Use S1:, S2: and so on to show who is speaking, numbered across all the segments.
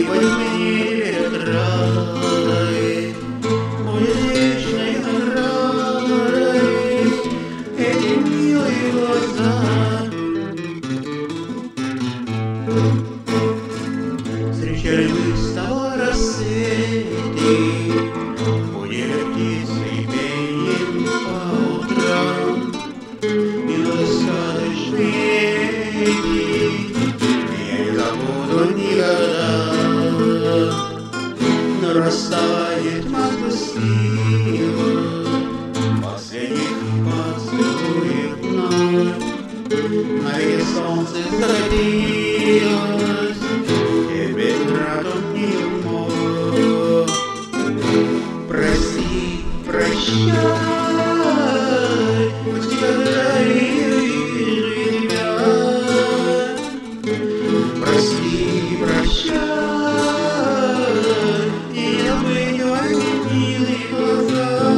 S1: будет мне отрадой, будет вечной наградой эти милые глаза. Встречали мы с тобой рассветы, будили птицы пением по утрам, минуты сказочные эти я не забуду никогда. Но расставание тьма сгустила, последних поцелуев вновь навеки солнце закатилось, и бедратом не умолк. Прости, прощай, хоть никогда не увижу тебя. Прости, прощай, и забыть твои милые глаза.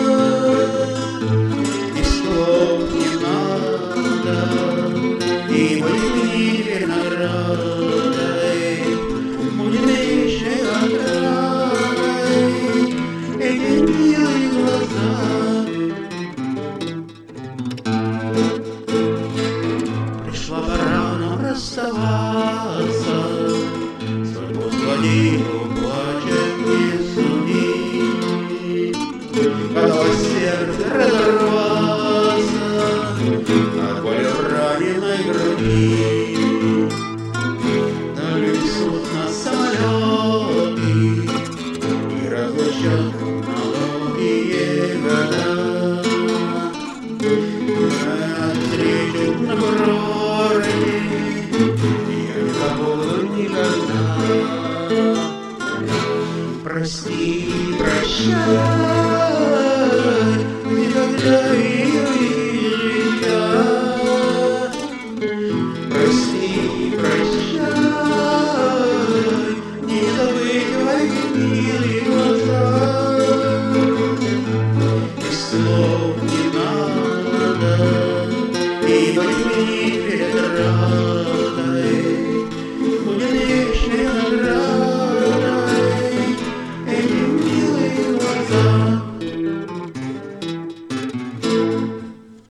S1: И слов не надо, и будет мне теперь наградой, будет вечной отрадой эти милые глаза. Пришла пора нам расставаться, судьбу сводилу плачем не суди. Готово сердце разорваться от боли в раненой груди. Но несут нас самолеты и разлучат на долгие года. Встречу на курорте я не забуду никогда. Прости, прощай.